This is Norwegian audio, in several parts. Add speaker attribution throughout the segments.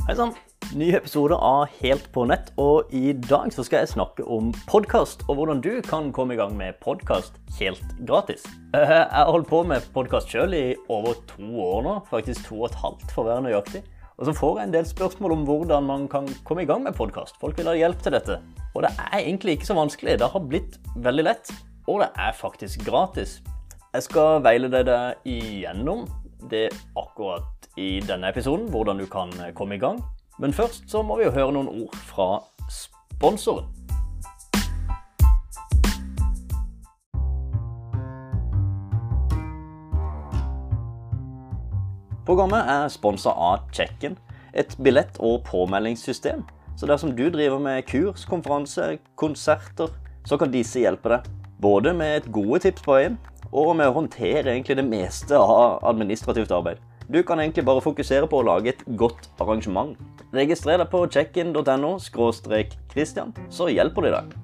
Speaker 1: Hei sann, ny episode av Helt på nett, og i dag så skal jeg snakke om podcast og hvordan du kan komme i gang med podcast helt gratis. Jeg har holdt på med podcast selv i over 2 år nå, faktisk 2,5 for å være nøyaktig. Og så får jeg en del spørsmål om hvordan man kan komme i gang med podcast. Folk vil ha hjelp til dette. Og det er egentlig ikke så vanskelig, det har blitt veldig lett, og det er faktisk gratis. Jeg skal veilede deg igjennom det akkurat i denne episoden, hvordan du kan komme i gang. Men først så må vi jo høre noen ord fra sponsoren. Programmet er sponset av Check-in, et billett- og påmeldingssystem. Så dersom du driver med kurs, konferanser, konserter, så kan disse hjelpe deg. Både med et gode tips på veien, og med å håndtere egentlig det meste av administrativt arbeid. Du kan egentlig bare fokusere på å lage et godt arrangement. Registrer deg på checkin.no/Christian, så hjelper de deg.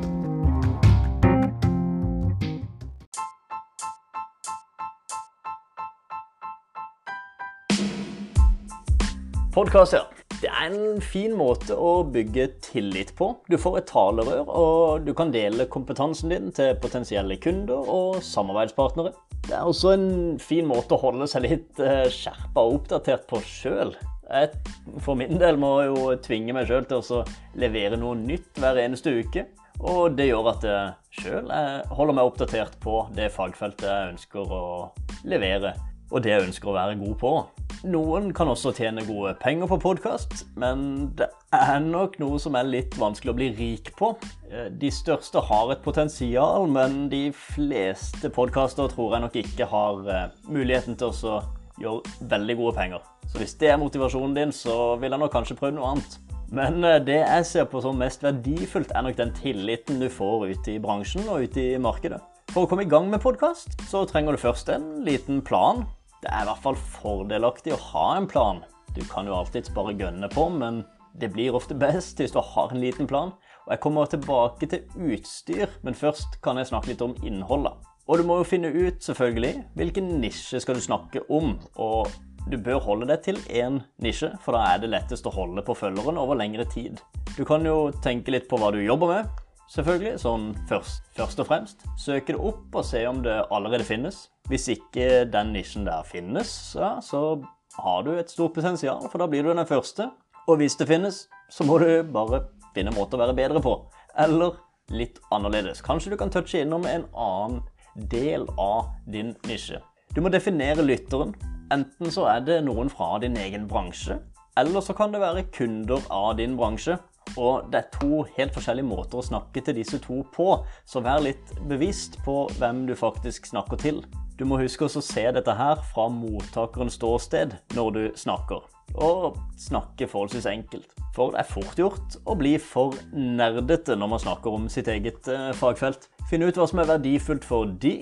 Speaker 1: Podcast, ja. Det er en fin måte å bygge tillit på. Du får et talerør, og du kan dele kompetansen din til potensielle kunder og samarbeidspartnere. Det er også en fin måte å holde seg litt skjerpet og oppdatert på selv. Jeg for min del må jo tvinge meg selv til å levere noe nytt hver eneste uke. Og det gjør at jeg selv holder meg oppdatert på det fagfeltet jeg ønsker å levere, og det jeg ønsker å være god på. Noen kan også tjene gode penger på podcast, men det er nok noe som er litt vanskelig å bli rik på. De største har et potensial, men de fleste podcaster tror jeg nok ikke har muligheten til å gjøre veldig gode penger. Så hvis det er motivasjonen din, så vil jeg nok kanskje prøve noe annet. Men det jeg ser på som mest verdifullt er nok den tilliten du får ute i bransjen og ute i markedet. For å komme i gang med podcast, så trenger du først en liten plan. Det er i hvert fall fordelaktig å ha en plan. Du kan jo alltid bare gønne på, men det blir ofte best hvis du har en liten plan. Og jeg kommer tilbake til utstyr, men først kan jeg snakke litt om innholdet. Og du må jo finne ut selvfølgelig hvilken nisje skal du snakke om, og du bør holde deg til en nisje, for da er det lettest å holde på følgeren over lengre tid. Du kan jo tenke litt på hva du jobber med, selvfølgelig, sånn først og fremst. Søke det opp og se om det allerede finnes. Hvis ikke den nisjen der finnes, så har du et stort potensial, for da blir du den første. Og hvis det finnes, så må du bare finne måter å være bedre på. Eller litt annerledes. Kanskje du kan touche innom en annen del av din nisje. Du må definere lytteren. Enten så er det noen fra din egen bransje, eller så kan det være kunder av din bransje. Og det er 2 helt forskjellige måter å snakke til disse 2 på, så vær litt bevisst på hvem du faktisk snakker til. Du må huske å se dette her fra mottakerens ståsted når du snakker. Og snakke forholdsvis enkelt. For det er fort gjort å bli for nerdete når man snakker om sitt eget fagfelt. Finn ut hva som er verdifullt for de.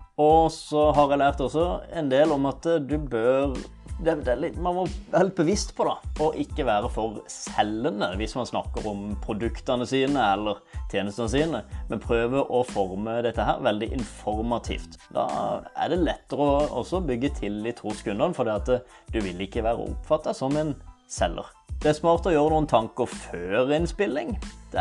Speaker 1: Og så har jeg lært også en del om at du bør... man må være helt bevisst på det, og ikke være for selgende hvis man snakker om produktene sine eller tjenestene sine, men prøve å forme dette her veldig informativt. Da er det lettere å også bygge tillit hos kundene, for at du vil ikke være oppfattet som en selger. Det er smart å gjøre noen tanker før innspilling.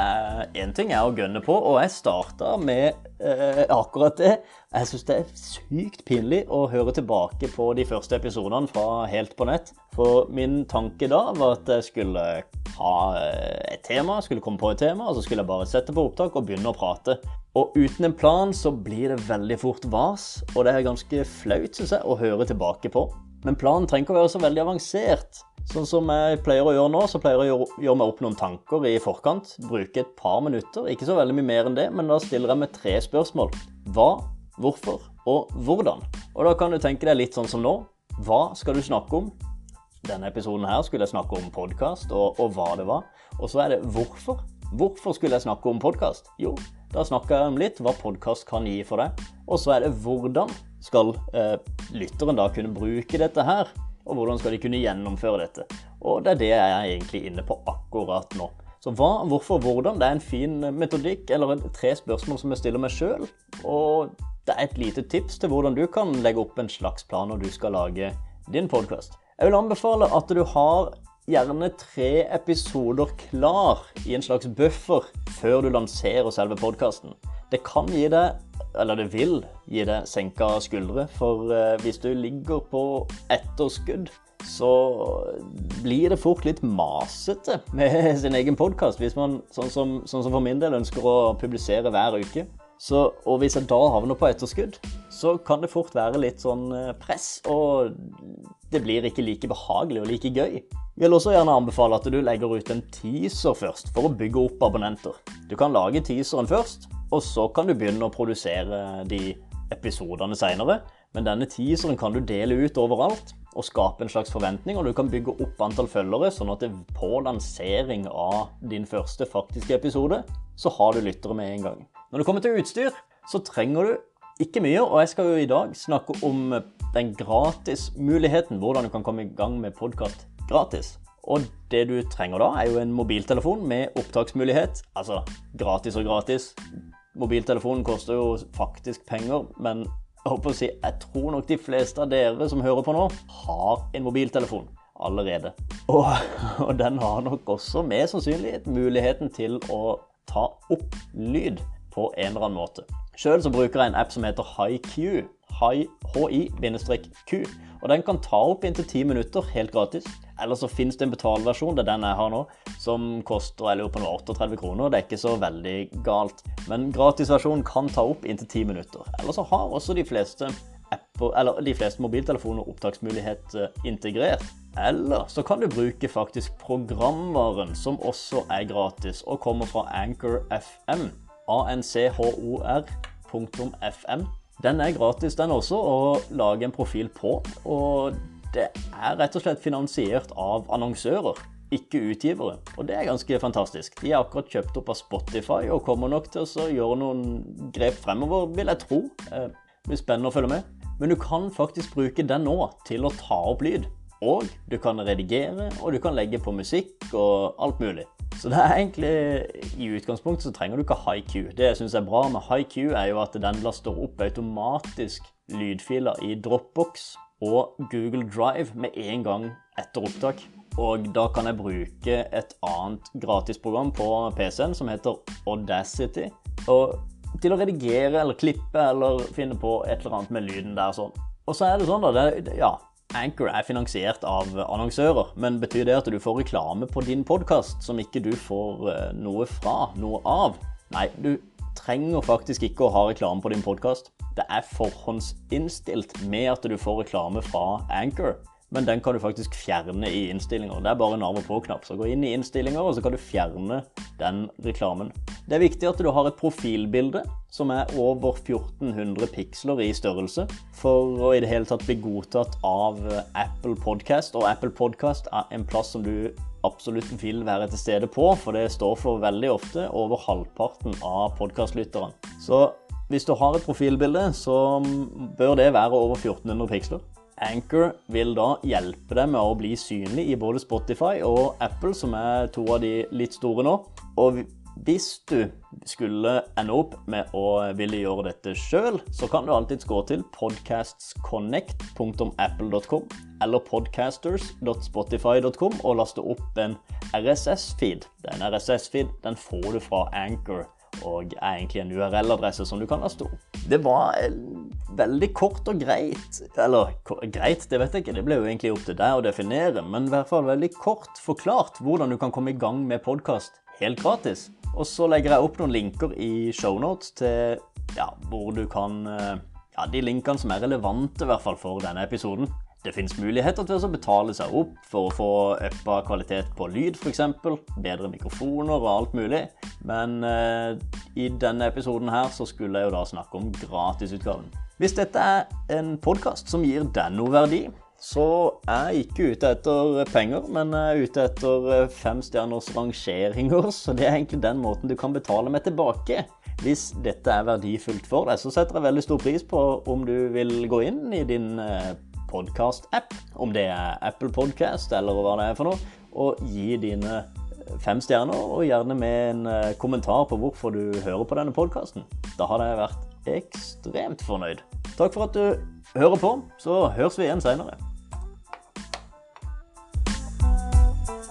Speaker 1: En ting er å gønne på, og jeg startet med akkurat det. Jeg synes det er sykt pinlig å høre tilbake på de første episodene fra Helt på nett. For min tanke da var at jeg skulle ha et tema, skulle komme på et tema, og så skulle jeg bare sette på opptak og begynne å prate. Og uten en plan så blir det veldig fort vas, og det er ganske flaut, synes jeg, å høre tilbake på. Men planen trenger ikke å være så veldig avansert. Sånn som jeg pleier å gjøre nå, så pleier jeg å gjøre meg opp noen tanker i forkant, bruke et par minutter, ikke så veldig mye mer enn det, men da stiller jeg med 3 spørsmål. Hva, hvorfor og hvordan? Og da kan du tenke deg litt sånn som nå. Hva skal du snakke om? Denne episoden her skulle jeg snakke om podcast og hva det var. Og så er det hvorfor. Hvorfor skulle jeg snakke om podcast? Jo, da snakker jeg om litt hva podcast kan gi for deg. Og så er det hvordan skal lytteren da kunne bruke dette her? Og hvordan skal de kunne gjennomføre dette? Og det er det jeg er egentlig inne på akkurat nå. Så hva, hvorfor, hvordan? Det er en fin metodikk, eller 3 spørsmål som jeg stiller meg selv. Og det er et lite tips til hvordan du kan legge opp en slags plan når du skal lage din podcast. Jeg vil anbefale at du har gjerne 3 episoder klar i en slags buffer før du lanserer selve podcasten. Det kan gi deg, eller det vil gi deg senka skuldre, for hvis du ligger på etterskudd, så blir det fort litt masete med sin egen podcast hvis man, sånn som for min del, ønsker å publisere hver uke. Og hvis jeg da havner på etterskudd, så kan det fort være litt sånn press, og det blir ikke like behagelig og like gøy. Jeg vil også gjerne anbefale at du legger ut en teaser først for å bygge opp abonnenter. Du kan lage teaseren først, og så kan du begynne å produsere de episodene senere. Men denne teaseren kan du dele ut overalt og skape en slags forventning, og du kan bygge opp antall følgere, sånn at på lansering av din første faktiske episode, så har du lyttere med en gang. Når det kommer til utstyr, så trenger du ikke mye, og jeg skal jo i dag snakke om den gratis muligheten, hvordan du kan komme i gang med podcast gratis. Og det du trenger da er jo en mobiltelefon med opptaksmulighet, altså gratis og gratis. Mobiltelefonen koster jo faktisk penger, men jeg tror nok de fleste av dere som hører på nå har en mobiltelefon allerede. Og den har nok også med sannsynlighet muligheten til å ta opp lyd på en eller annen måte. Selv så bruker jeg en app som heter HiQ, HI-Q, og den kan ta opp inntil 10 minutter helt gratis. Eller så finnes det en betalversjon, det er den jeg har nå, som koster, jeg lurer på noe 38 kroner, det er ikke så veldig galt. Men gratisversjonen kan ta opp inntil 10 minutter. Eller så har også de fleste mobiltelefoner opptaksmulighet integrert. Eller så kan du bruke faktisk programvaren som også er gratis og kommer fra Anchor FM. anchor.fm. Den er gratis den også å lage en profil på, og det er rett og slett finansiert av annonsører, ikke utgivere. Og det er ganske fantastisk. De er akkurat kjøpt opp av Spotify og kommer nok til å gjøre noen grep fremover, vil jeg tro. Det blir spennende å følge med. Men du kan faktisk bruke den nå til å ta opp lyd. Og du kan redigere, og du kan legge på musikk og alt mulig. Så det er egentlig, i utgangspunktet så trenger du ikke HiQ. Det jeg synes er bra med HiQ er jo at den laster opp automatisk lydfiler i Dropbox og Google Drive med en gang etter opptak. Og da kan jeg bruke et annet gratisprogram på PC-en som heter Audacity. Og til å redigere eller klippe eller finne på et eller annet med lyden der sånn. Og så er det sånn da, Anchor er finansiert av annonsører, men betyr det at du får reklame på din podcast som ikke du får noe av? Nei, du trenger faktisk ikke å ha reklame på din podcast. Det er forhåndsinnstilt med at du får reklame fra Anchor, men den kan du faktisk fjerne i innstillinger. Det er bare en av og på-knapp, så gå inn i innstillinger, og så kan du fjerne den reklamen. Det er viktig at du har et profilbilde som er over 1400 piksler i størrelse, for å i det hele tatt bli godtatt av Apple Podcast, og Apple Podcast er en plass som du absolutt vil være til stede på, for det står for veldig ofte over halvparten av podcastlytteren. Så hvis du har et profilbilde, så bør det være over 1400 piksler. Anchor vil da hjelpe deg med å bli synlig i både Spotify og Apple, som er to av de litt store nå. Og hvis du skulle ende opp med å ville gjøre dette selv, så kan du alltid gå til podcastsconnect.apple.com eller podcasters.spotify.com og laste opp en RSS-feed. Den RSS-feed, den får du fra Anchor, og er egentlig en URL-adresse som du kan laste opp. Det var veldig kort og greit, eller greit, det vet jeg ikke, det ble jo egentlig opp til deg å definere, men i hvert fall veldig kort forklart hvordan du kan komme i gang med podcast helt gratis. Og så legger jeg opp noen linker i shownotes til hvor du kan, de linkene som er relevante i hvert fall for denne episoden. Det finnes muligheter til å betale seg opp for å få uppa kvalitet på lyd for eksempel, bedre mikrofoner og alt mulig. Men i denne episoden her så skulle jeg jo da snakke om gratisutgaven. Hvis dette er en podcast som gir deg noe verdi, så er jeg ikke ute etter penger, men jeg er ute etter 5 stjerners rangeringer, så det er egentlig den måten du kan betale meg tilbake. Hvis dette er verdifullt for deg, så setter jeg veldig stor pris på om du vil gå inn i din podcast-app, om det er Apple Podcast eller hva det er for noe, og gi dine 5 stjerner, og gjerne med en kommentar på hvorfor du hører på denne podcasten. Da hadde jeg vært ekstremt fornøyd. Takk for at du hører på, så høres vi igjen senere.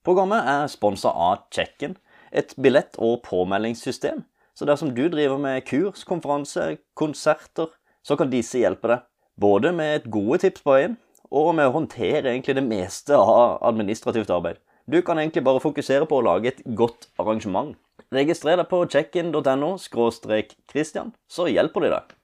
Speaker 1: Programmet er sponset av Check-in, et billett- og påmeldingssystem. Så dersom du driver med kurs, konferanser, konserter, så kan disse hjelpe deg. Både med et gode tips på veien, og med å håndtere egentlig det meste av administrativt arbeid. Du kan egentlig bare fokusere på å lage et godt arrangement. Registrer deg på checkin.no/Christian, så hjelper de deg.